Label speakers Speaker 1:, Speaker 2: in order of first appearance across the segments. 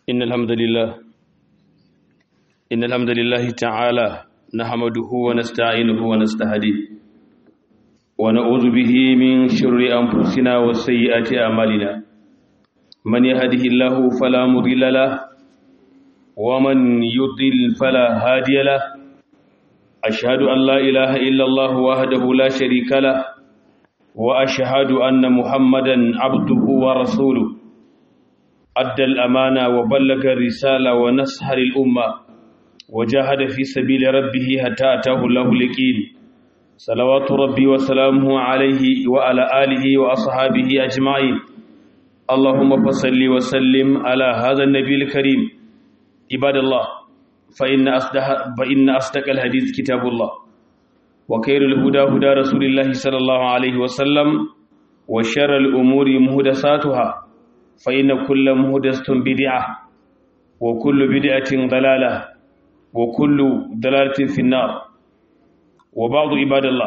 Speaker 1: إن الحمد لله إن الحمد لله تعالى نحمده ونستعينه ونستهديه ونعوذ به من شر أنفسنا وسيئات أعمالنا من يهده الله فلا مضل له ومن يضلل فلا هادي له أشهد أن لا إله إلا الله وحده لا شريك له وأشهد أن محمدا عبده ورسوله أدى الأمانة وبلغ الرسالة ونصح الأمة وجاهد في سبيل ربه حتى أتاه الله اليقين صلوات ربي وسلامه عليه وعلى آله وأصحابه أجمعين اللهم صل وسلم على هذا النبي الكريم عباد الله فإن أصدق الحديث كتاب الله وخير الهدى هدى رسول الله صلى الله عليه وسلم وشر الأمور محدثاتها فإن كل محدثة بدعة وكل بدعة ضلالة وكل ضلالة في النار وبعض عباد الله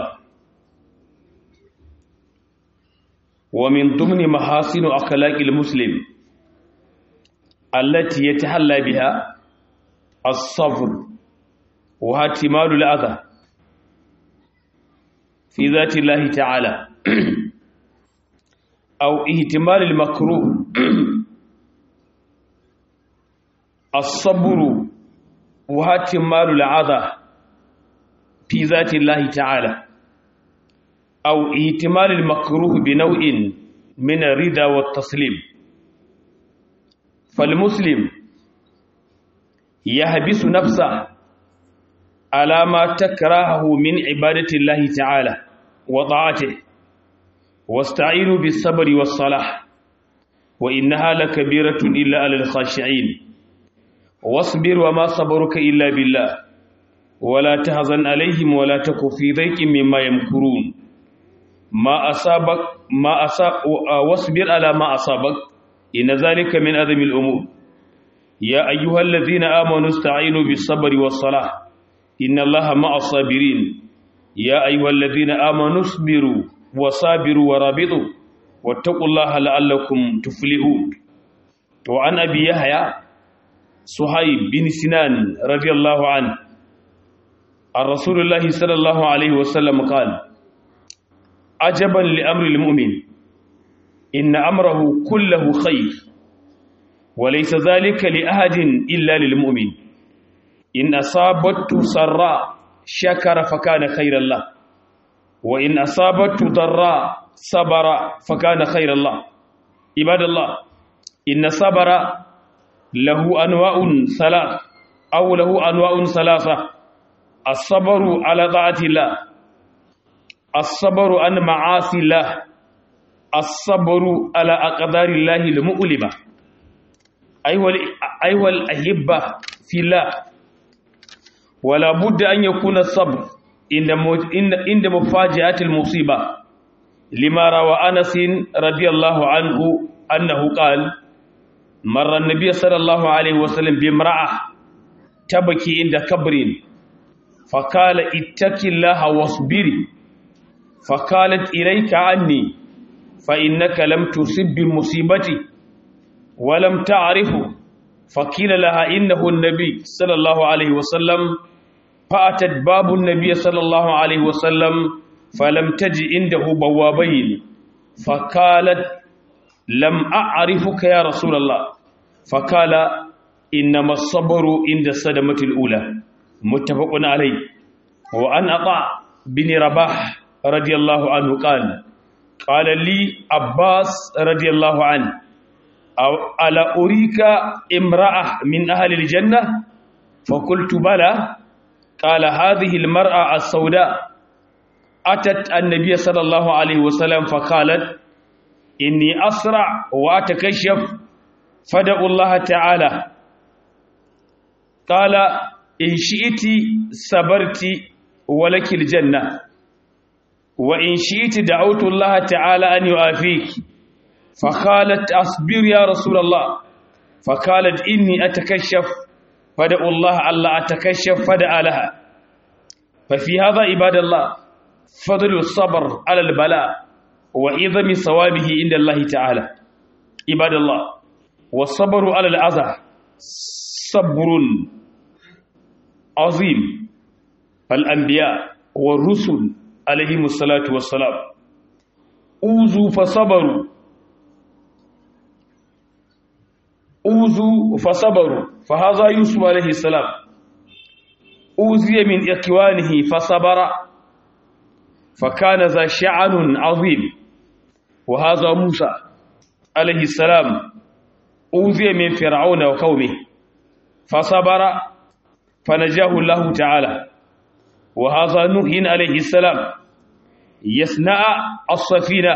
Speaker 1: ومن ضمن محاسن أخلاق المسلم التي يتحلى بها الصبر واحتمال الأذى في ذات الله تعالى أو احتمال المكروه الصبر واحتمال العذى في ذات الله تعالى أو احتمال المكروه بنوع من الرضا والتسليم فالمسلم يحبس نفسه على ما تكرهه من عبادة الله تعالى وطاعته واستعينوا بالصبر والصلاح وإنها لكبيرة إلا على الخاشعين واصبر وما صبرك إلا بالله ولا تحزن عليهم ولا تك في ضيق مما يمكرون واصبر على ما أصابك إن ذلك من أعظم الأمور يا أيها الذين آمنوا استعينوا بالصبر والصلاح إن الله مع الصابرين يا أيها الذين آمنوا اصبروا وصابروا ورابطوا واتقوا الله لعلكم تفلحون. وعن أبي يحيى صهيب بن سنان رضي الله عنه عن رسول الله صلى الله عليه وسلم قال عجبا لأمر المؤمن إن أمره كله خير وليس ذلك لأحد إلا للمؤمن إن أصابته سراء شكر فكان خيرا له وإن أصابته ضراء صبر فكان خيرا الله. عباد الله إن الصبر له أنواع ثلاث أو له أنواع ثلاثة الصبر على طاعة الله الصبر عن معاصي الله الصبر على أقدار الله المؤلمة. أيها الأحبة في الله ولا بد أن يكون الصبر عند مفاجأة المصيبة لما روى أنس رضي الله عنه أنه قال مر النبي صلى الله عليه وسلم بامرأة تبكي عند قبر فقال اتق الله واصبري فقالت إليك عني فإنك لم تصب بمصيبتي ولم تعرفه فقيل لها إنه النبي صلى الله عليه وسلم فأتت باب النبي صلى الله عليه وسلم فلم تجد عنده بوابين فقالت لم أعرفك يا رسول الله فقال إنما الصبر عند الصدمة الأولى متفق عليه. وأن عطاء بن رباح رضي الله عنه قال لي عباس رضي الله عنه ألا أريك امرأة من أهل الجنة فقلت بلى قال هذه المرأة السوداء أتت النبي صلى الله عليه وسلم فقالت إني أسرع وأتكشف فدعوا الله تعالى قال إن شئت صبرت ولك الجنة وإن شئت دعوت الله تعالى أن يعافيك فقالت أصبر يا رسول الله فقالت إني أتكشف فدعوا الله ألا أتكشف فدعا لها. ففي هذا عباد الله فضل الصبر على البلاء وعظم ثوابه عند الله تعالى. عباد الله والصبر على الأذى صبر عظيم. فالأنبياء والرسل عليهم الصلاة والسلام أوذوا فصبروا. فهذا يوسف عليه السلام أوذي من إخوانه فصبر فكان ذا شأن عظيم. وهذا موسى عليه السلام أوذي من فرعون وقومه فصبر فنجاه الله تعالى. وهذا نوح عليه السلام يصنع السفينة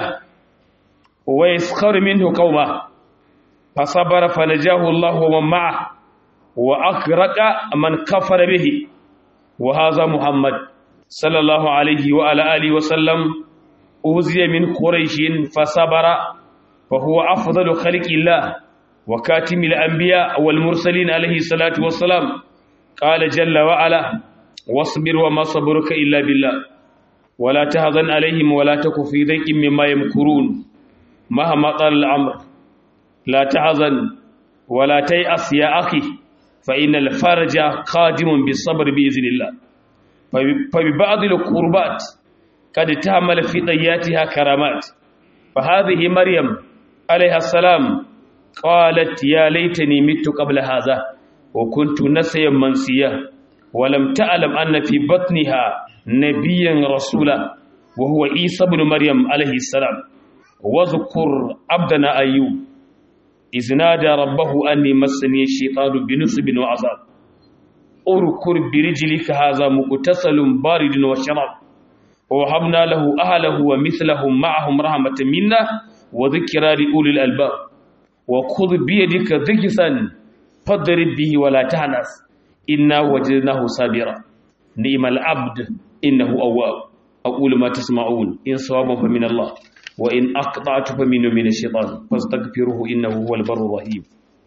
Speaker 1: ويسخر منه قومه فصبر فنجاه الله ومن معه وأغرق من كفر به. وهذا محمد صلى الله عليه وعلى آله وسلم أوذي من قريش فصبر فهو أفضل خلق الله وكاتم الأنبياء والمرسلين عليه الصلاة والسلام. قال جل وعلا: واصبر وما صبرك إلا بالله ولا تحزن عليهم ولا تك في ضيق مما يمكرون مهما طال الأمر لا تحزن ولا تيأس يا أخي فإن الفرج قادم بالصبر بإذن الله. فببعض القربات قد تعمل في طياتها كرامات. فهذه مريم عليها السلام قالت: يا ليتني مت قبل هذا وكنت نسيا منسيا ولم تعلم أن في بطنها نبيا رسولا وهو عيسى بن مريم عليه السلام. واذكر عبدنا أيوب إذ نادى ربه أني مسني الشيطان بنصب وعذاب أركض برجلك هذا مغتسل بارد وشراب ووهبنا له أهله ومثلهم معهم رحمة منا وذكرى لأولي الألباب وخذ بيدك ضغثا فاضرب به ولا تحنث إنا وجدناه صابرا نعم العبد إنه أواب. أقول ما تسمعون إن صوابا فمن الله وإن أقطعت فمن الشيطان فاستغفروه إنه هو البر الرحيم.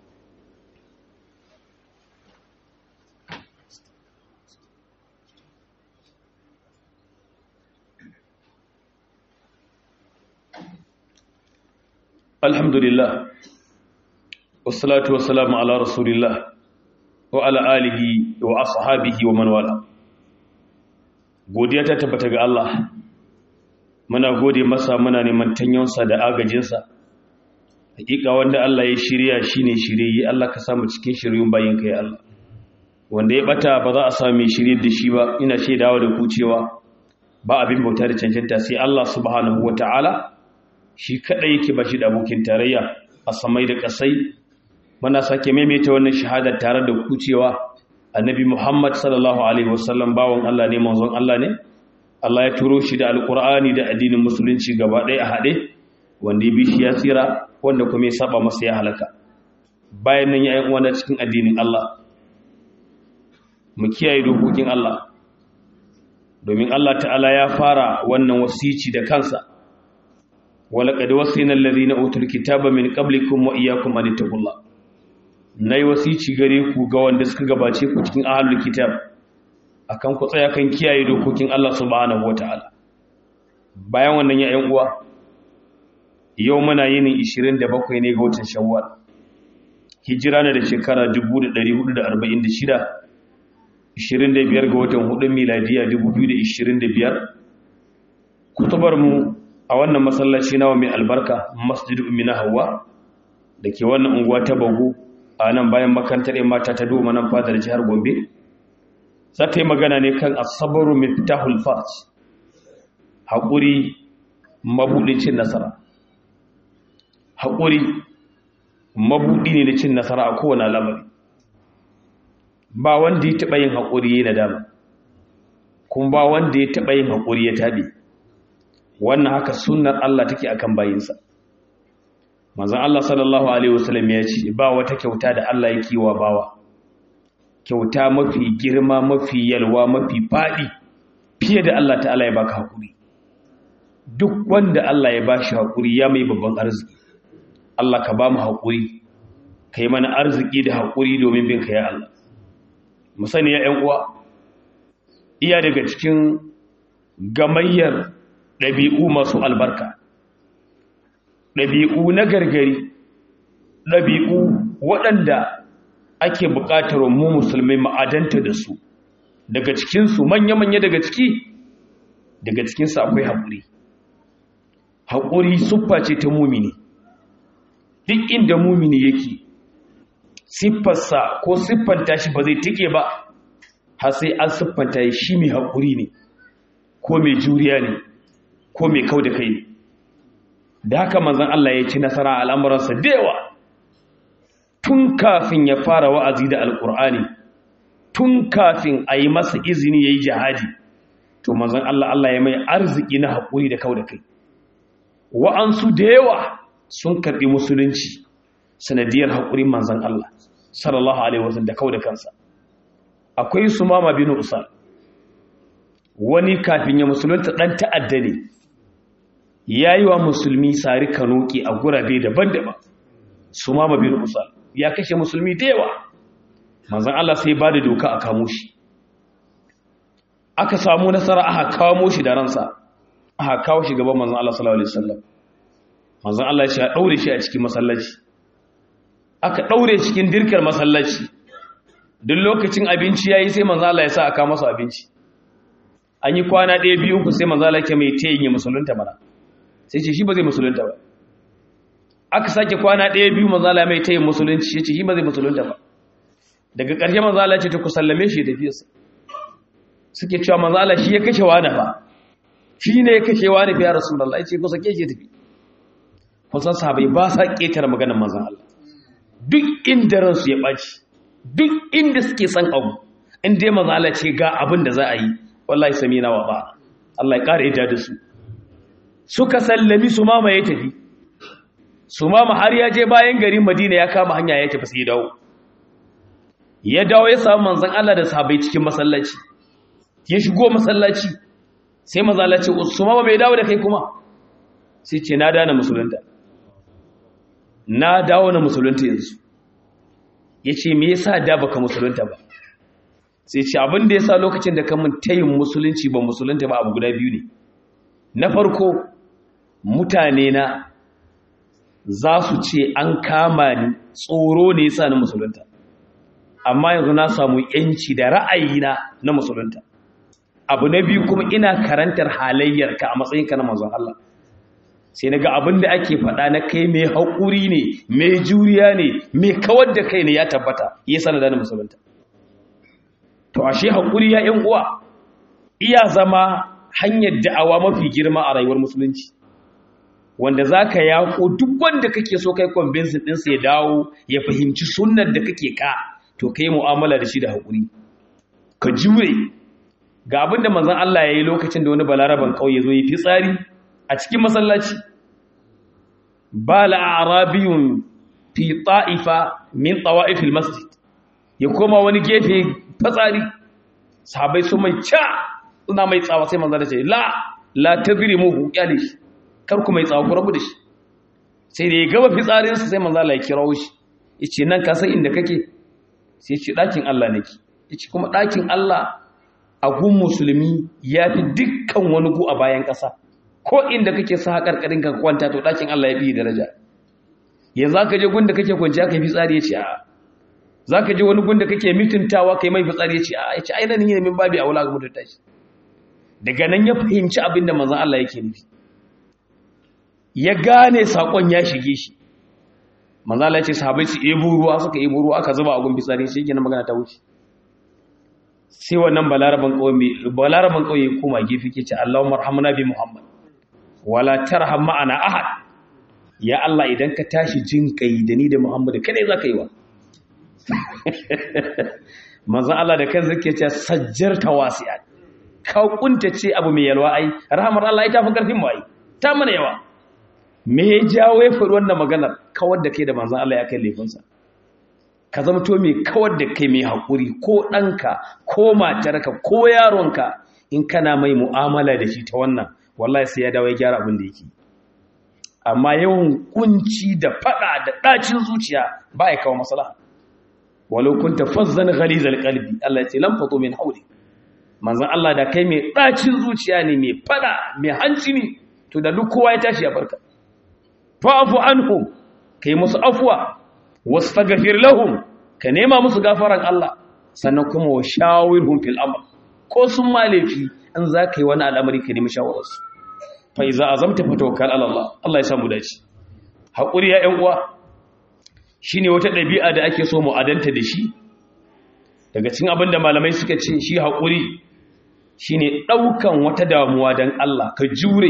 Speaker 1: الحمد لله والصلاة والسلام على رسول الله وعلى آله وأصحابه ومن والاه. godiya ta tabbata ga Allah, muna gode masa, muna neman tanyonsa da agajinsa. Hakika wanda Allah ya shirya shine shiriyi, Allah ka samu cikin shiryun bayinka ya Allah. Wanda ya bata ba za a samu mai shirye da shi ba. Ina shaidawa da ku cewa ba abin bauta da cancanta sai Allah subhanahu wataala, shi kadai yake ba shi da abokin tarayya a samai da kasai. Muna sake maimaita wannan shahada tare da ku cewa annabi Muhammad sallallahu alaihi wasallam bawon Allah ne, manzon Allah ne. Allah ya turo shi da alkur'ani da addinin musulunci gaba ɗaya a haɗe. Wanda ya bi shi ya tsira, wanda kuma ya saba masa ya halaka. Bayan nan ya yi uwana cikin addinin Allah, mu kiyaye dokokin Allah, domin Allah ta'ala ya fara wannan wasici da kansa. ولقد وصينا الذين اوتوا الكتاب من قبلكم واياكم ان اتقوا الله. Nayi wasici gare ku ga wanda suka gabace ku cikin ahlul kitab akan ku tsaya kan kiyaye dokokin Allah subhanahu wataala. Bayan wannan ya ƴan uwa, yau muna yinin 27 ne ga watan Shawwal. Hijira na da shekara 1446, 25 ga watan 4 miladiya 2025. Kutubar mu a wannan masallaci nawa mai albarka, Masjid Ummina Hawwa, da ke wannan unguwa ta Bago a nan bayan makarantar ‘yan mata ta Doma nan fadar jihar Gombe, za ta yi magana ne kan asabaru miftahul farj, haƙuri mabuɗin cin nasara. Haƙuri mabuɗi ne na cin nasara a kowane lamari. Ba wanda ya taɓa yin haƙuri ya yi nadama, kuma ba wanda ya taɓa yin haƙuri ya taɓe. Wannan haka sunnar Allah take akan bayinsa. Manzon Allah sallallahu alaihi wasallam ya ce ba wata kyauta da Allah yake wa bawa, kyauta mafi girma, mafi yalwa, mafi fadi fiye da Allah ta'ala ya baka hakuri. Duk wanda Allah ya bashi hakuri ya mai babban arziki. Allah ka ba mu hakuri, kai mana arziki da hakuri domin bin ka ya Allah. Mu sani ya ƴan uwa, iya daga cikin gamayyar ɗabi'u masu albarka, ɗabi'u na gargari, ɗabi'u waɗanda ake buƙatar mu musulmai ma'adanta da su. Daga cikinsu manya-manya daga cikinsu akwai haƙuri. Haƙuri siffa ce ta mumini. Duk inda mumini yake, siffarsa ko siffanta shi ba zai tike ba, har sai an siffanta shi mai haƙuri ne, ko mai juriya ne, ko mai kau da kai ne. Da haka manzon Allah ya ci nasara a al'amuransa da yawa. Tun kafin ya fara wa'azi da Alƙur'ani, tun kafin a yi masa izini ya yi jihadi, to manzon Allah ya mai arziki na haƙuri da kau da kai. Wa'ansu da yawa sun karɓi musulunci sanadiyar haƙurin manzon Allah sallallahu alaihi wasallam da kau da kansa. Akwai Sumama bin Usal, wani kafin ya musulunta ɗan ta'adda ne, ya yi wa musulmi sari kanoki a gurabe daban-daban. Sumama bin Usal ya kashe musulmi da yawa. Manzon Allah sai ba da doka a kamo shi. Aka samu nasara, aka kamo shi da ransa, aka kawo shi gaban manzon Allah sallallahu alaihi wasallam. Manzon Allah ya daure shi a cikin masallaci. Aka daure cikin dirkar masallaci. Duk lokacin abinci yayi sai manzon Allah ya sa aka masa abinci. An yi kwana 1 2 3 sai manzon Allah ya mai tayin musulunta mana. Sai ce shi ba zai musulunta ba. Aka sake kwana 1 2 manzon Allah mai tayin musulunci, yace shi ba zai musulunta ba. Daga ƙarshe manzon Allah ya ce to ku sallame shi da fiyarsa. Suke cewa manzon Allah shi ya kashe wani fa. Shi ne ya kashe wani fa ya Rasulullah, yace ku sake shi tafi. Kusan sahabai ba sa ƙetare maganar manzon Allah. Duk inda ransu ya ɓaci, duk inda suke san abu, in dai manzon Allah ce ga abin da za a yi, wallahi samina wa ba. Allah ya ƙara ida da su. Suka sallami Sumama ya tafi. Sumama har ya je bayan garin Madina ya kama hanya ya tafi sai ya dawo. Ya dawo ya samu manzon Allah da sahabbai cikin masallaci. Ya shigo masallaci. Sai manzon Allah ce Sumama bai dawo da kai kuma. Sai ce na dana musulunta. Na dawo na musulunta yanzu. Yace me yasa da baka musulunta ba? Sai ce abin da yasa lokacin da ka mun tayin musulunci ba musulunta ba abu guda biyu ne. Na farko, mutane na za su ce an kama ni, tsoro ne yasa na musulunta. Amma yanzu na samu yanci da ra'ayina na musulunta. Abu na biyu kuma ina karantar halayyarka a matsayinka na manzon Allah. Sai naga abin da ake faɗa na kai mai haƙuri ne, mai juriya ne, mai kawar da kai ne ya tabbata, yasa na da musulunta. To ashe haƙuri ya ƴan uwa iya zama hanyar da'awa mafi girma a rayuwar musulunci, wanda zaka yaƙo duk wanda kake so kai convince din sa ya dawo ya fahimci sunnar da kake ka, to kai mu'amala da shi da haƙuri, ka jure. Ga abinda manzon Allah yayi lokacin da wani balaraban kauye zo yi fitsari a cikin masallaci. Bala arabiyun fi ta'ifa min tawa'ifil masjid, ya koma wani gefe fitsari. Sahabbai su mai suna mai tsawa, sai manzon Allah ce la tadrimuhu kyale shi, kar ku mai tsawa ku rabu da shi. Sai da ya gaba fitsarinsa sai manzon Allah ya kirawo shi, yace nan ka san inda kake? Sai ce ɗakin Allah nake. Yace kuma ɗakin Allah a gun musulmi ya fi dukkan wani gu a bayan ƙasa. Ko inda kake sa haƙarƙarin ka kwanta to ɗakin Allah ya fi daraja. Yanzu aka je gun da kake kwanciya kai fitsari, yace a. Za ka je wani gun da kake mituntawa kai mai fitsari, yace a. Yace ai nan ne min babi aula ga mutunta shi. Daga nan ya fahimci abin da manzon Allah yake nufi. Ya gane sakon ya shige shi. Manzon Allah ya ce sahabbai su ebo ruwa, suka ebo ruwa aka zuba a gun fitsari, shi yake na magana ta wuce. Sai wannan balaraban kauye kuma gefe ke ce Allahumma arhamna bi Muhammad wala tarham ma'ana ahad. Ya Allah idan ka tashi jin kai da ni da Muhammad kada za ka yi wa. Manzon Allah da kansa yake ce sajjarta wasi'at, ka kuntace abu mai yalwa ai, rahmar Allah ita fa karfin mu ai, ta mana yawa. Me ya jawo ya faɗi wannan maganar? Kawar da kai da manzon Allah ya kai laifinsa. Ka zama to mai kawar da kai mai haƙuri, ko ɗanka ko matarka ko yaronka, in kana mai mu'amala da shi ta wannan, wallahi sai ya dawo ya gyara abin da yake. Amma yawan kunci da faɗa da ɗacin zuciya ba ya kawo maslaha. Walau kunta fazzan ghalizal qalbi, Allah ya ce lam fatu min hawli. Manzon Allah da kai mai ɗacin zuciya ne, mai faɗa, mai hanci ne, to da duk kowa ya tashi ya barka. Fa'fu anhum, kai musu afwa, wastaghfir lahum, ka nema musu gafaran Allah sannan kuma wa shawirhum fil amr ko sun malefi an zaka yi wani al'amari ka nemi shawararsu fa iza azamta fatawakkal ala Allah Allah ya samu dace hakuri ya ƴan uwa shine wata dabi'a da ake so mu adanta da shi daga cikin abin da malamai suka ce shi hakuri shine daukan wata damuwa dan Allah ka jure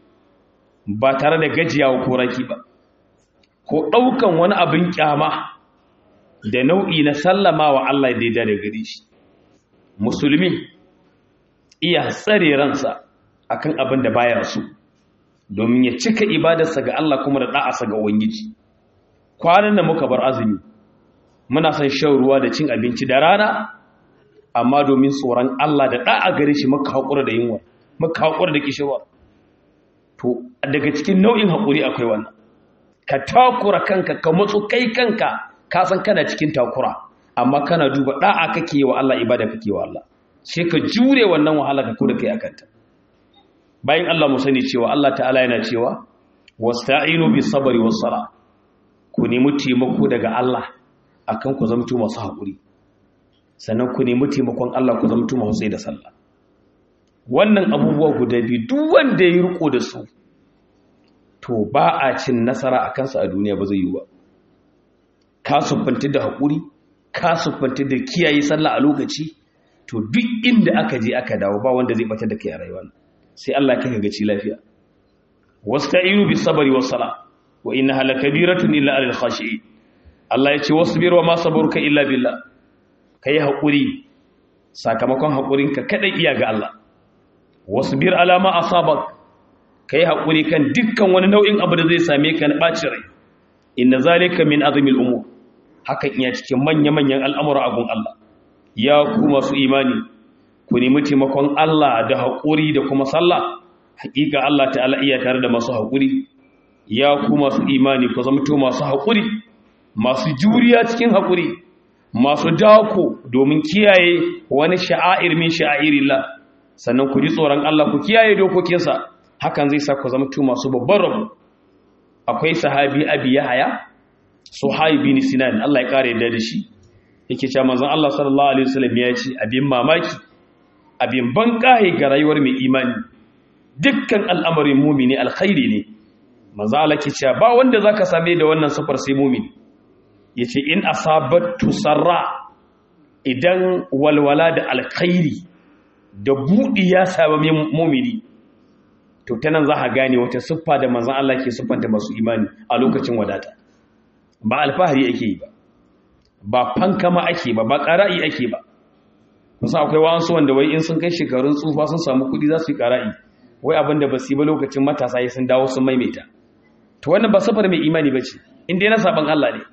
Speaker 1: ba tare da gajiyawa ko raki ba ko daukan wani abin kyama da nau'i na sallama wa Allah da ya gare shi musulmi iya tsare ransa akan abin da baya so domin ya cika ibadarsa ga Allah kuma da da'asa ga ubangiji kwanan da muka bar azumi muna son shan ruwa da cin abinci da rana amma domin tsoron Allah da da'a gare shi muka hakura da yunwa muka hakura da kishirwa to daga cikin nau'in hakuri akwai wannan ka takura kanka ka matsu kai kanka ka san kana cikin takura amma kana duba da'a kake wa Allah ibada kake wa Allah sai ka jure wannan wahala ka kuda kai akanta bayan Allah mu sani cewa Allah ta'ala yana cewa wasta'inu bis sabri was sala ku nemi taimako daga Allah akan ku zamto masu hakuri sannan ku nemi taimakon Allah ku zamto masu sai da sallah wannan abubuwa guda biyu duk wanda ya riko da su to ba a cin nasara akan sa a duniya ba zai yi ba ka sufanti da hakuri ka sufanti da kiyaye sallah a lokaci to duk inda aka je aka dawo ba wanda zai bata da kai a rayuwa sai Allah ya kaga ci lafiya wasta'inu bis sabri was sala wa innaha lakabiratun illa alal khashi'in Allah ya ce wasbir wa ma saburka illa billah kai hakuri sakamakon hakurinka kadai iya ga Allah wasbir ala ma asabak kai hakuri kan dukkan wani nau'in abu da zai same ka na baci rai inna zalika min azmil umur hakan iya cikin manya-manyan al'amura a gun Allah ya ku masu imani ku nemi taimakon Allah da haƙuri da kuma sallah haƙiƙa Allah ta'ala iya tare da masu haƙuri ya ku masu imani ku zamto masu haƙuri masu juriya cikin haƙuri masu dako domin kiyaye wani sha'air min sha'irillah sannan ku ji tsoron Allah ku kiyaye dokokinsa hakan zai sa ku zamto masu babban rabo akwai sahabi Abi Yahya Suhaib bin Sinan Allah ya kare da shi yake cewa manzon Allah sallallahu alaihi wasallam ya ce abin mamaki abin banƙaye ga rayuwar mai imani dukkan al'amarin mumini alkhairi ne manzo Allah ke cewa ba wanda zaka same da wannan sifar sai mumini yace in asabatu sarra idan walwala da alkhairi da budi ya same mumini to tanan za ka gane wata siffa da manzon Allah ke siffanta masu imani a lokacin wadata ba alfahari ake yi ba fankama ake ba ƙara'i ake ba kusa akwai wa'ansu wanda wai in sun kai shekarun tsufa sun samu kuɗi za su yi ƙara'i wai abinda ba su yi ba lokacin matasa ya sun dawo sun maimaita to wannan ba safar mai imani ba ce inda yana saban Allah ne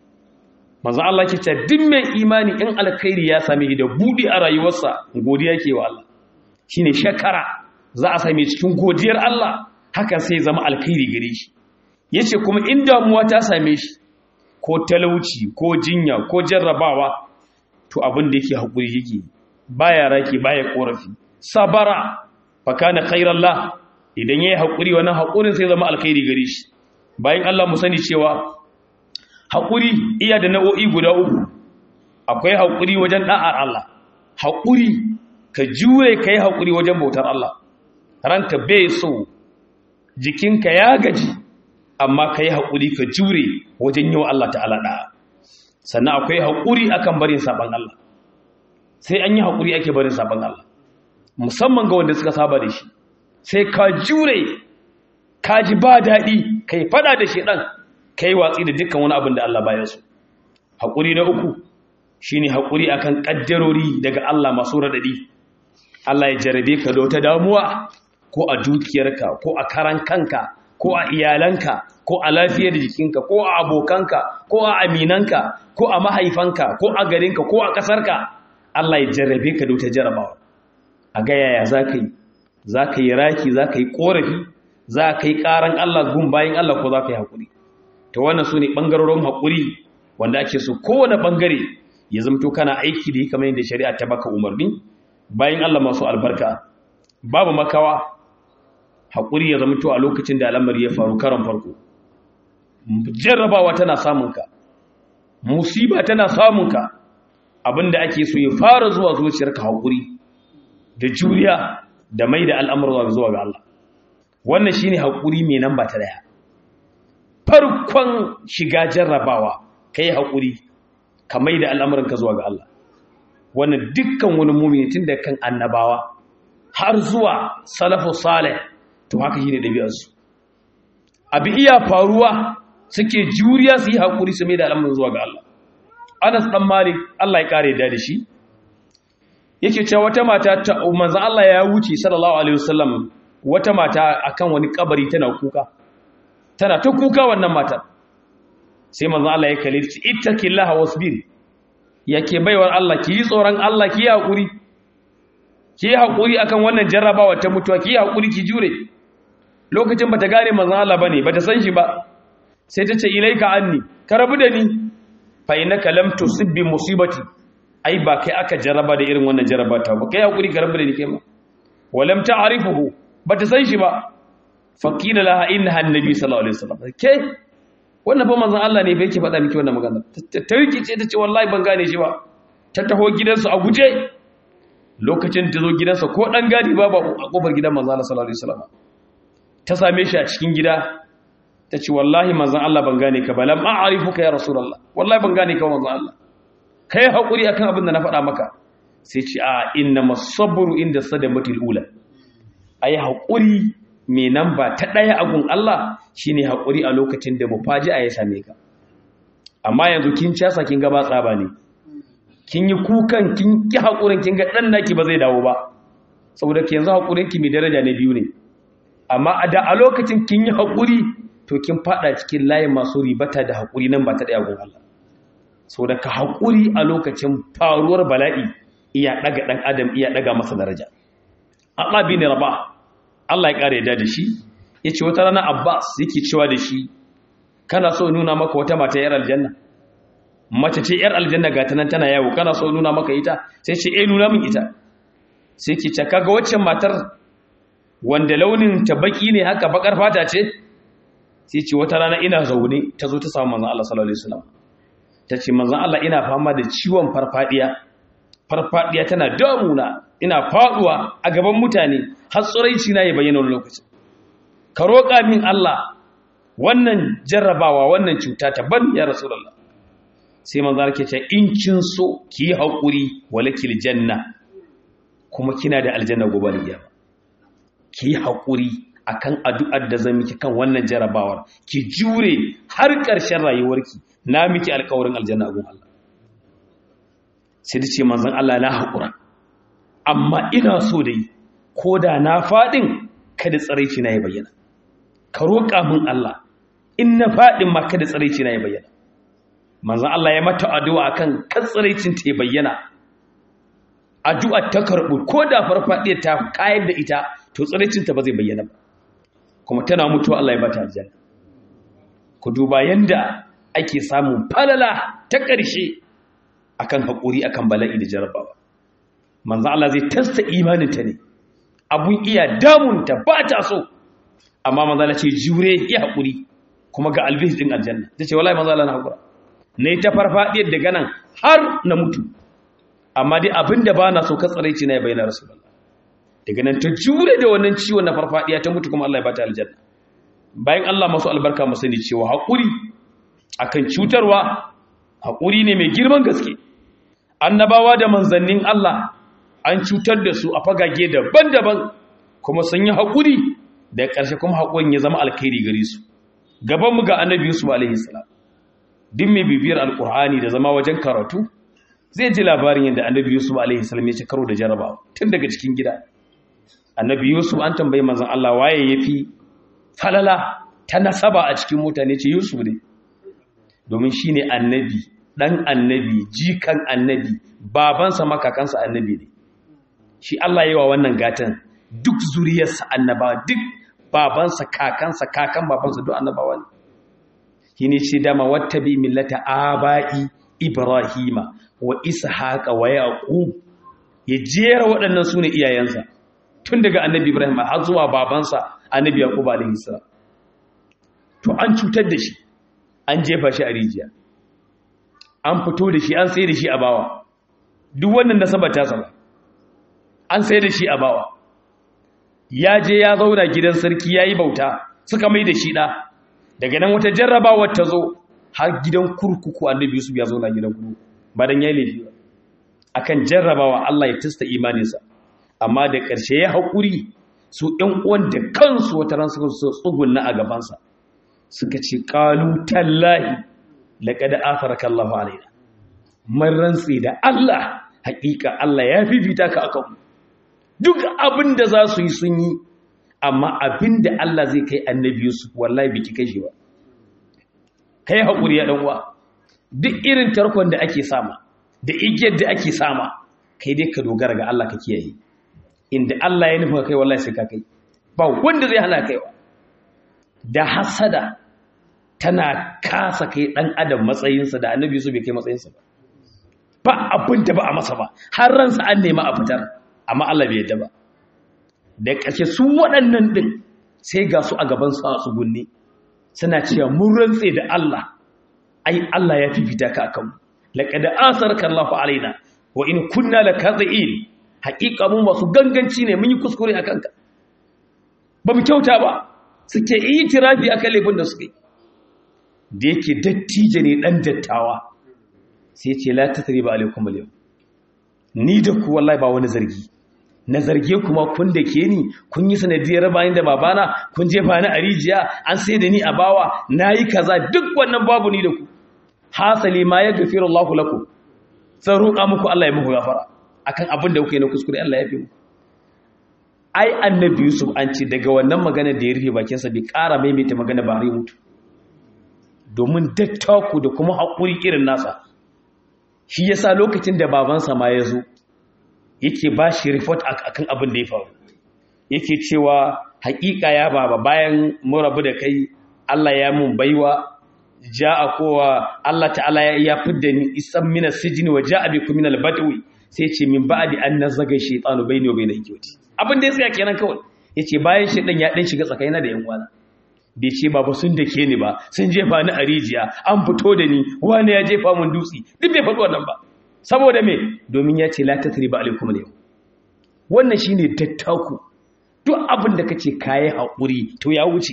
Speaker 1: manzan Allah ke ce duk mai imani in alkhairi ya same da buɗi a rayuwarsa godiya ke wa Allah shine shakara za a same cikin godiyar Allah hakan sai zama alkhairi gare shi yace kuma in damuwa ta same shi ko talauci ko jinya ko jarrabawa to abin da yake hakuri yake baya raki baya korafi sabara fa kana khairallah idan yayi hakuri wannan hakurin sai zama alkhairi gare shi bayan Allah mu sani cewa hakuri iya da nau'o'i guda uku akwai hakuri wajen da'ar Allah hakuri ka jure kai hakuri wajen bautar Allah ranka bai so jikinka ya gaji amma kai hakuri ka jure wajen yi wa Allah ta'ala da'a sannan akwai haƙuri akan barin saban Allah sai an yi haƙuri ake barin saban Allah musamman ga wanda suka saba da shi sai ka jure ka ji ba daɗi kai fada da shi ɗan kai watsi da dukkan wani abin da Allah baya so haƙuri na uku shine haƙuri akan ƙaddarori daga Allah masu raɗaɗi Allah ya jarabe ka da wata damuwa ko a dukiyarka ko a karan kanka ko a iyalanka ko a lafiyar jikinka ko a abokanka ko a aminanka ko a mahaifanka ko a garinka ko a ƙasarka Allah ya jarrabe ka da wata jarabawa a ga yaya za ka yi raki za ka yi ƙorafi za ka yi ƙaran Allah gun bayan Allah ko za ka yi haƙuri ta wannan su ne ɓangarorin haƙuri wanda ake so kowane ɓangare ya zamto kana aiki da yi kamar yadda shari'a ta baka umarni bayan Allah masu albarka babu makawa haƙuri ya zamto a lokacin da al'amari ya faru karon farko jarrabawa tana samunka musiba tana samunka abinda ake so ya fara zuwa zuciyarka haƙuri da juriya da mai da al'amurwa zuwa ga Allah. Wannan shi ne haƙuri mai nan ba ta daya. Farkon shiga jarrabawa ka yi haƙuri ka mai da al'amuranka zuwa ga Allah. Wannan dukkan wani mumini tun da kan annabawa har zuwa salafu salih to haka shi ne ɗabi'arsu. Abi iya faruwa suke juriya su yi haƙuri su mai da al'amuran zuwa ga Allah. Anas ɗan Malik Allah ya ƙare da shi yake cewa wata mata ta manzon Allah ya wuce sallallahu alaihi wasallam, wata mata akan wani kabari tana ta kuka wannan mata. Sai manzon Allah ya kalle ta, ittaqillaha wasbir, yake baiwar Allah ki yi tsoron Allah, ki yi haƙuri akan wannan jarrabawa ta mutuwa, ki yi haƙuri ki jure. Lokacin bata gane manzon Allah bane, bata san shi ba, sai ta ce ilaika anni, ka rabu da ni, fa innaka lam tusib bi musibati, ai ba kai aka jarraba da irin wannan jarrabata ba, kai haƙuri ka rabu da ni kai ma. Walam ta'rifuhu, bata san shi ba. Faqila laha innaha annabi sallallahu alaihi wasallam, ke wannan fa manzon Allah ne fa yake faɗa miki wannan magana. Ta rikice ta ce wallahi ban gane shi ba. Ta taho gidansu a guje. Lokacin ta zo gidansa ko dan gadi babu a kofar gidan manzon Allah sallallahu alaihi wasallam. Ta same shi a cikin gida. Ta ce wallahi manzon Allah ban gane ka ba, lam a'rifuka ya rasulullah. Wallahi ban gane ka manzon Allah. Kai hakuri akan abin da na faɗa maka. Sai ce a innamas sabru inda sadamatil ula. Ai hakuri mai nan ba ta ɗaya agun Allah shi ne haƙuri a lokacin da mufaji a ya same ka. Amma yanzu kin casa kin gaba tsaba ne, kin yi kukan kin ƙi haƙurin kin ga ɗan naki ba zai dawo ba, saboda ki yanzu haƙurinki mai daraja na biyu ne. Amma a lokacin kin yi haƙuri to kin faɗa cikin layin masu ribata da haƙuri nan ba ta ɗaya agun Allah. Saboda ka haƙuri a lokacin faruwar bala'i iya ɗaga ɗan adam, iya ɗaga masa daraja. Allah bin Rabah Allah ya ƙare da shi, ya ce wata rana Abbas yake cewa da shi, kana so nuna maka wata mata ‘yar aljanna? Mace ce ‘yar aljanna ga tanan tana yawo, kana so nuna maka ita? Sai ce, nuna min ita. Sai ke ce, kaga waccan matar wanda launin ta baki ne haka bakar fata ce? Sai ce, wata rana ina zaune, ta zo ta samu manzan Allah sallallahu Alaihi wasallam. Ta ce, manzan Allah ina fama da ciwon farfadiya tana damuna, ina faduwa a gaban mutane har tsoraici na ya bayyana wani lokaci. Ka roƙa min Allah wannan jarrabawa, wannan cuta ta ban ya Rasulullah. Sai manzo Allah ke ce in kin so ki yi hakuri walakil janna, kuma kina da aljanna gobe da kiyama. Ki yi hakuri akan addu'ar da zan miki kan wannan jarrabawar, ki jure har ƙarshen rayuwarki, na miki alƙawarin aljanna a gun Allah. Sai da ce manzon Allah na haƙura, amma ina so dai ko da na faɗin kada tsaraici na ya bayyana. Ka roƙa min Allah in na faɗin ma kada tsaraici na ya bayyana. Manzon Allah ya mata addu'a akan kan tsaraicin ta ya bayyana. Addu'ar ta karɓu, ko da farfaɗiyar ta kayar da ita to tsaraicin ta ba zai bayyana ba. Kuma tana mutuwa Allah ya bata aljanna. Ku duba yanda ake samun falala ta ƙarshe akan haƙuri akan bala'i da jarabawa. Manzo Allah zai tasta imaninta ne, abun iya damunta ba ta so, amma manzo Allah ce jure ya haƙuri kuma ga albis din aljanna. Ta ce wallahi manzo Allah na haƙura, na yi ta farfaɗiyar daga nan har na mutu, amma dai abin da ba na so ka tsaraici na ya bayyana Rasulullah. Daga nan ta jure da wannan ciwon na farfaɗiya ta mutu kuma Allah ya bata aljanna. Bayan Allah masu albarka mu sani cewa haƙuri akan cutarwa haƙuri ne mai girman gaske. Annabawa da manzannin Allah an cutar da su a fagage daban-daban kuma sun yi haƙuri, da ƙarshe kuma haƙurin ya zama alkhairi gare su. Gabanmu ga annabi Yusuf alaihi salam, duk mai bibiyar alƙur'ani da zama wajen karatu zai ji labarin yadda annabi Yusuf alaihi salam ya ci karo da jarabawa tun daga cikin gida. Annabi Yusuf an tambayi manzon Allah waye yafi falala ta nasaba a cikin mutane, ce Yusuf ne, domin shine annabi, dan annabi, jikan annabi, babansa makakansa annabi ne. Shi Allah yi wa wannan gatan, duk zuriyarsa annabawa, duk babansa, kakansa, kakan babansa duk annabawa ne. Shi ne ce dama wattabi millata aba'i Ibrahima wa Ishaqa wa Yaqub, ya jera waɗannan su ne iyayensa tun daga annabi Ibrahim har zuwa babansa annabi Yaqub alaihi salam. To an cutar da shi, an jefa shi a rijiya, an fito da shi an sai da shi a bawa, duk wannan nasabar ta sama an sai da shi a bawa, ya je ya zauna gidan sarki ya yi bauta suka mai da shi ɗa, daga nan wata jarrabawar ta zo har gidan kurkuku annabi Yusuf ya zauna gidan kurkuku ba dan yayi laifi ba, akan jarrabawa Allah ya testa imaninsa, amma da ƙarshe ya haƙuri. Su ɗan uwan da kansu wata ran suka tsugunna a gabansa suka ce qalu tallahi laqad atharaka Allahu alaina, mun rantsi da Allah, haƙiƙa Allah ya fifita ka akan mu. Duk abin da za su yi sun yi, amma abin da Allah zai kai annabi Yusuf wallahi biki kai shi ba. Kai haƙuri ya ɗan uwa, duk irin tarkon da ake sama da igiyar da ake sama, kai dai ka dogara ga Allah ka kiyaye. Inda Allah ya nufa kai wallahi sai ka kai, ba wanda zai hana kaiwa. Da hasada tana kasa kai ɗan adam matsayinsa da annabi Yusuf bai kai matsayinsa ba. Ba abin da ba a masa ba, har ransa an nema a fitar, amma Allah bai yadda ba. Da ƙarshe su waɗannan ɗin sai ga su a gaban su a tsugunne suna cewa mun rantse da Allah, ai Allah ya fifita ka akan mu, laqad asaraka Allahu alaina wa in kunna lakazi'in, haƙiƙa mun masu ganganci ne, mun yi kuskure akan ka, ba mu kyauta ba. Suke itirafi akan laifin da suke. Da yake dattijo ne dan dattawa sai ce la tasriba alaikum al-yawm, ni da ku wallahi ba wani zargi, na zarge kuma kun da ke ni, kun yi sanadiyar bayan da babana, kun jefa ni a rijiya, an sai da ni a bawa, nayi kaza, duk wannan babu ni da ku. Hasali ma ya gafiru Allahu lakum, sai roƙa muku Allah ya muku gafara akan abin da kuke na kuskure, Allah ya fi muku. Ai annabi Yusuf an ce daga wannan magana da ya rufe bakinsa bai ƙara maimaita magana ba har ya mutu, domin dattaku da kuma haƙuri irin nasa. Shi yasa lokacin da babansa ma ya zo yake ba shi report akan abin da ya faru, yake cewa haƙiƙa ya baba, bayan mu rabu da kai Allah ya mun baiwa, ja'a kowa Allah ta'ala ya fidda ni isan mina sijini wa ja'a bikum min al-badwi, sai ce min ba'di an nazaga shaytanu bayni wa bayna ikwati. Abin da ya tsaya kenan kawai, yace bayan shaytan ya dan shiga tsakanina da yan uwana, bai ce baba sun dake ni ba, sun jefa ni a rijiya, an fito da ni, wani ya jefa mun dutsi, duk bai faɗi wannan ba. Saboda me? Domin ya ce la tasriba alaikum al-yawm. Wannan shine dattaku. Duk abin da kace kai hakuri to ya wuce.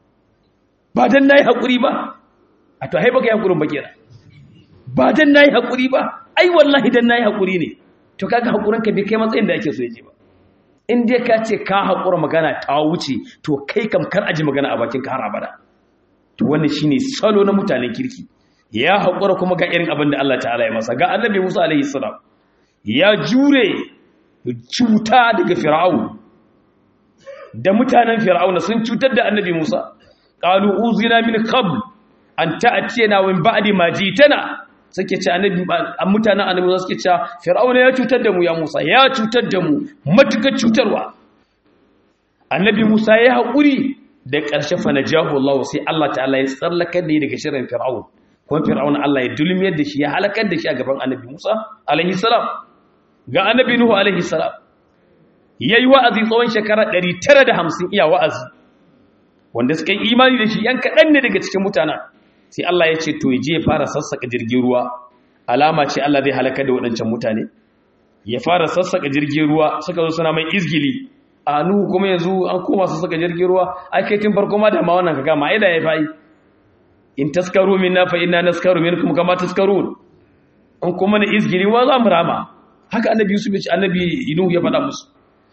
Speaker 1: Ba dan nayi hakuri ba, a to ai baka yi hakurin ba kenan. Ba dan nayi hakuri ba, ai wallahi dan nayi hakuri ne. To kaga hakurin ka bai kai matsayin da ake so yaje ba. In dai ka ce ka hakura magana ta wuce, to kai kam kar aji magana a bakin ka har abada. To wannan shine salo na mutanen kirki. Ya hakura kuma ga irin abin da Allah ta'ala ya masa. Ga Annabi Musa alaihi salam ya jure cuta daga Fir'aun. Da mutanen Fir'auna sun cutar da Annabi Musa. Qalu uzina min qabl an ta'tiyana min ba'di ma jitana. Suke ce mutanen Annabi Musa suke ce Fir'auna ya cutar da mu ya Musa, ya cutar da mu matukar cutarwa. Annabi Musa ya haƙuri da ƙarshe fa najahu Allah, sai Allah ta'ala ya tsallakar da shi daga shirin Fir'aun. Kuma Fir'auna Allah ya dulmiyar da shi, ya halakar da shi a gaban Annabi Musa alaihi salam. Ga Annabi Nuhu alaihi salam yayi wa'azi tsawon shekara 950 iya wa'azi, wanda suka yi imani da shi yan kaɗan ne daga cikin mutanen. Sai Allah ya ce to ya je ya fara sassaka jirgin ruwa, alama ce Allah zai halakar da waɗancan mutane. Ya fara sassaka jirgin ruwa, suka zo suna mai izgili. A Nuhu kuma yanzu an koma sassaka jirgin ruwa, ai kai tun farko ma da ma wannan kaga ma ida ya fa'i. In taskaru minna fa inna naskaru minkum kama taskarun. An kuma na izgili wa za mu rama. Haka Annabi Yusuf ya ce, Annabi Nuhu ya faɗa musu.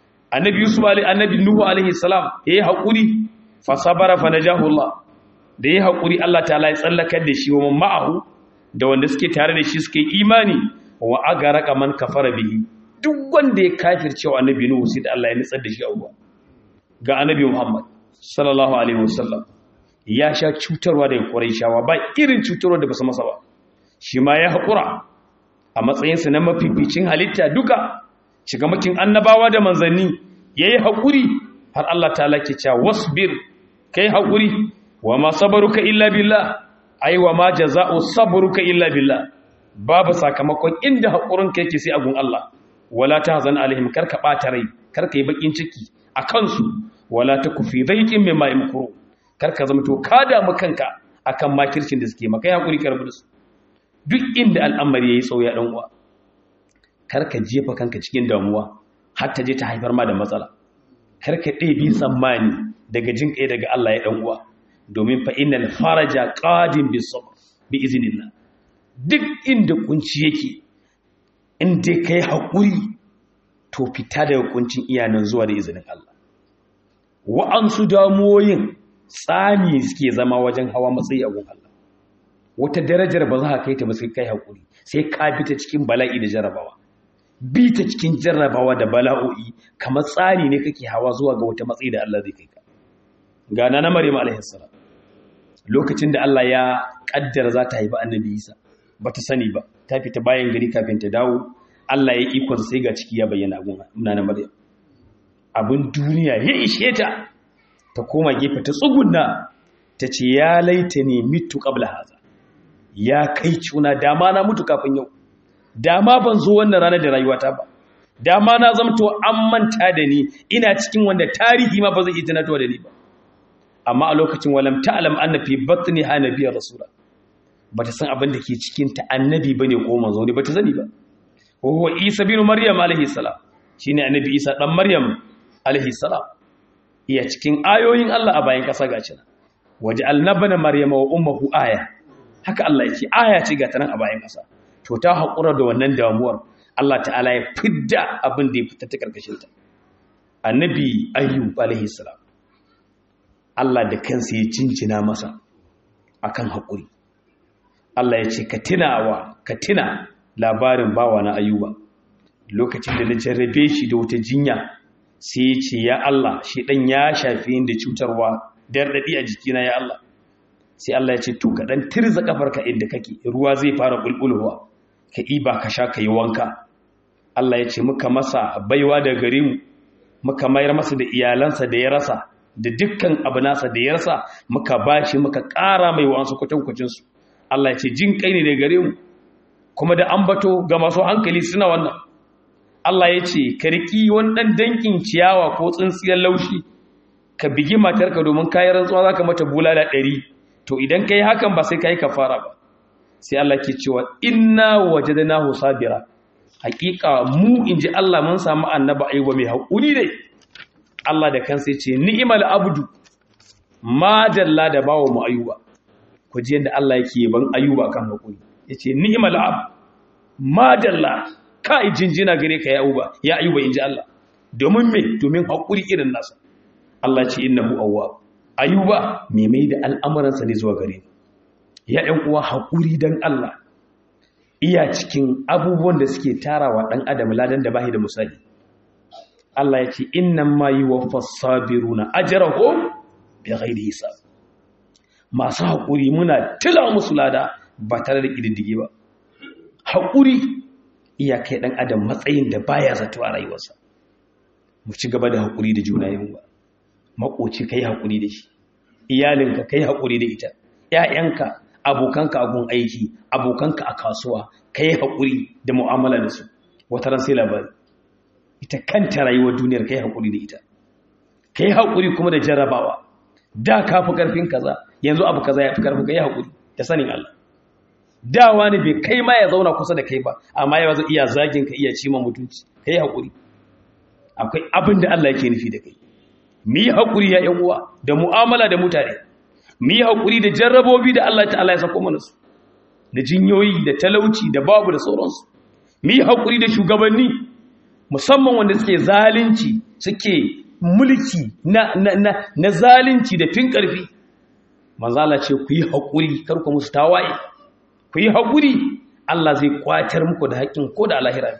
Speaker 1: Annabi Nuhu alaihi salam yayi hakuri, fa sabara fa najahu Allah. Da yayi hakuri Allah ta'ala ya tsallakar da shi wa ma'ahu, da wanda suke tare da shi suke imani, wa agaraka man kafara bihi. Duk wanda ya kafirce wa Annabi Nuhu sai da Allah ya nitsar da shi a ruwa. Ga Annabi Muhammad sallallahu alaihi wasallam ya sha cutarwa daga Qurayshawa, ba irin cutarwa da basu masa ba. Shi ma ya hakura a matsayinsa na mafificin halitta duka, shigamakin annabawa da manzanni, yayi hakuri har Allah ta'ala ke cewa wasbir, kai hakuri, wa ma sabaruka illa billah, ai wa ma jazaa'u sabruka illa billah. Babu sakamakon inda hakurin kai yake sai a gun Allah. Wala tahzan alaihim, karka bata rai, karka yi bakin ciki akan su, wala takufi dhaiqin mimma yamkuru, karka zama to ka damu kanka akan makircin da suke maka, hakuri karbu da su. duk inda al'amari yayi tsauya dan uwa kar ka jefa kanka cikin damuwa har ta je ta haifar ma da matsala kar ka ɗebi tsammani daga jin kai daga Allah ya dan uwa domin fa innal faraja qadim bis sabr bi iznillah duk inda kunci yake in dai kai hakuri to fita daga kuncin iyanan zuwa da izinin Allah wa'ansu damuwoyin tsani suke zama wajen hawa matsayi a gun Allah wata darajar ba za ka kai ta ba sai kai hakuri sai ka bi ta cikin bala'i da jarabawa bi ta cikin jarrabawa da bala'o'i kamar tsani ne kake hawa zuwa ga wata matsayi da Allah zai kai ka ga na Maryam alaihi salam lokacin da Allah ya kaddara za ta haifi annabi Isa bata sani ba ta fita bayan gari kafin ta dawo Allah ya ikon sai ga ciki ya bayyana gun na Maryam abin duniya ya ishe ta ta koma gefe ta tsugunna ta ce ya laita ne mitu qabla haza ya kai cuna dama na mutu kafin yau dama ban zo wannan ranar da rayuwata ba dama na zamto an manta da ni ina cikin wanda tarihi ma ba zai iya tunawa da ni ba amma a lokacin walam ta'lam anna fi batniha nabiyyar rasula bata san abin da ke cikin ta annabi bane ko manzo ne bata sani ba huwa Isa bin Maryam alaihi salam shine annabi Isa dan Maryam alaihi salam iya cikin ayoyin Allah a bayan kasa gaci nan waj'alna bana maryama wa ummuhu aya haka Allah yake aya ce ga tanan a bayan kasa to ta hakura da wannan damuwar Allah ta'ala ya fidda abin da ya fita ta karkashin ta annabi ayyub alaihi salam Allah da kansa ya cincina masa akan hakuri Allah ya ce ka tuna labarin bawa na ayyuba lokacin da na jarrabe shi da wata jinya sai ya ce ya Allah shi dan ya shafi inda cutarwa da radadi a jikina ya Allah sai Allah ya ce to ka dan tirza kafarka inda kake ruwa zai fara bulbulwa ka iba ka sha kai wanka Allah ya ce muka masa baiwa da gare mu muka mayar masa da iyalansa da ya rasa da dukkan abu nasa da ya rasa muka bashi muka ƙara mai wa'ansu kwatankwacin su Allah ya ce jin kai ne da gare mu kuma da ambato ga masu hankali suna wannan Allah ya ce ka riki wani ɗan dankin ciyawa ko tsintsiyar laushi ka bigi matarka domin kayi rantsuwa za ka mata bulala 100 to idan ka yi hakan ba sai ka yi kafara ba sai Allah ke cewa inna wajadnahu sabira hakika mu inji Allah mun samu annaba aiwa mai haƙuri dai Allah da kansa ya ce ni'mal abdu ma dalla da bawo mu ayuba ku ji yadda Allah yake ban ayuba kan haƙuri yace ni'mal abdu ma dalla kai jinjina gare ka ya ayuba inji Allah domin haƙuri irin nasa Allah ce innahu awwab ayuba me mai da al'amuransa ne zuwa gare ya ɗan uwa haƙuri dan Allah iya cikin abubuwan da suke tarawa ɗan adam ladan da bahi da misali Allah ya ce innan ma yuwaffas sabiruna ajrahum bighairi hisab masu haƙuri muna tila musu lada ba tare da kididdige ba haƙuri iya kai ɗan adam matsayin da baya zato a rayuwarsa mu ci gaba da haƙuri da juna yawa makoci kai haƙuri da shi iyalinka kai haƙuri da ita ƴaƴanka abokanka a gun aiki abokanka a kasuwa kai haƙuri da mu'amala da su wata ran sai labari ita kanta rayuwar duniyar kai haƙuri da ita kai haƙuri kuma da jarrabawa da ka fi ƙarfin kaza yanzu abu kaza ya fi ƙarfin kai haƙuri da sanin Allah da wani bai kai ma ya zauna kusa da kai ba amma ya zai iya zagin ka iya cima mutunci kai haƙuri akwai abin da Allah yake nufi da kai mu yi haƙuri ya ƴan uwa da mu'amala da mutane mu yi haƙuri da jarrabobi da Allah ta'ala ya sako mana su da jinyoyi da talauci da babu da sauransu mu yi haƙuri da shugabanni musamman wanda suke zalunci suke mulki na zalunci da fin ƙarfi manzala ce ku yi haƙuri kar ku musu tawaye ku yi haƙuri Allah zai kwatar muku da haƙƙin ko da lahira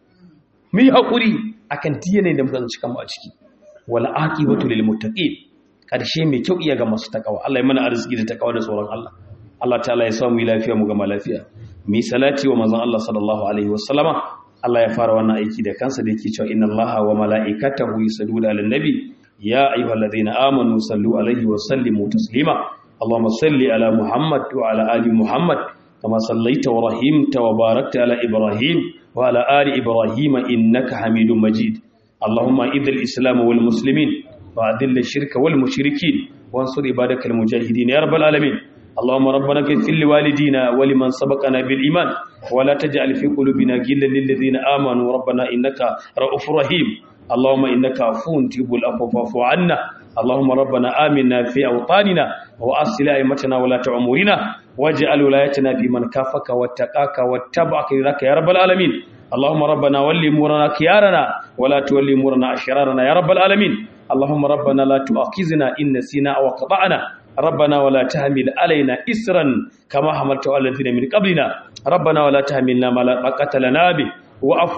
Speaker 1: mu yi haƙuri akan diyane da muka zanci kama a ciki wala aqibatu lil muttaqin karshe mai kyau iya ga masu takawa Allah ya mana arziki da takawa da tsoron Allah Allah ta'ala ya samu lafiya mu gama lafiya mi salati wa manzon Allah sallallahu alaihi wasallama Allah ya fara wannan aiki da kansa da yake cewa inna Allaha wa mala'ikatahu yusalluna 'alan nabi ya ayyuhalladhina amanu sallu alaihi wa sallimu taslima Allahumma salli ala Muhammad wa ala ali Muhammad kama sallaita wa rahimta wa barakta ala Ibrahim wa ala ali Ibrahim innaka Hamidum Majid Allahumma idil islam wal muslimin wa adil ash-shirka wal mushrikin wansur ibadakal mujahidin ya rabbal alamin اللهم ربنا اغفر لوالدينا ولمن سبقنا بالإيمان ولا تجعل في قلوبنا غلا للذين آمنوا ربنا إنك رؤوف رحيم اللهم إنك عفو تحب العفو فاعف عنا اللهم ربنا آمنا في أوطاننا وأصلح أئمتنا ولاة أمورنا واجعل ولايتنا في من كافك واتقاك واتبعك رضاك يا رب العالمين اللهم ربنا ولي أمورنا خيارنا ولا تولي أمورنا أشرارنا يا رب العالمين اللهم ربنا لا تؤاخذنا إن نسينا أو أخطأنا ربنا ولا تحمل علينا إسرا كما حملت على الذين من قبلنا ربنا ولا تحملنا ما لا طاقة لنا به واعف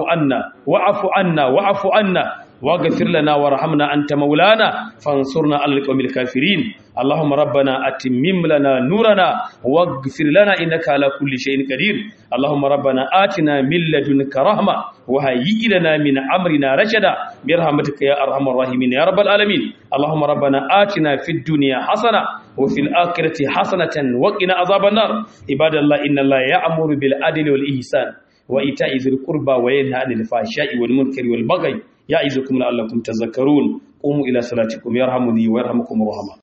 Speaker 1: عنا واغفر لنا وارحمنا أنت مولانا فانصرنا على القوم الكافرين اللهم ربنا أتمم لنا نورنا واغفر لنا إنك على كل شيء قدير اللهم ربنا آتنا من لدنك رحمة وهيئ لنا من أمرنا رشدا برحمتك يا أرحم الراحمين يا رب العالمين اللهم ربنا آتنا في الدنيا حسنة وفي الآخرة حسنة وقنا عذاب النار عباد الله إن الله يأمر بالعدل والإحسان وإيتاء ذي القربى وينهى عن الفحشاء والمنكر والبغي يعظكم لعلكم تذكرون قوموا إلى صلاتكم يرحمني ويرحمكم الرحمن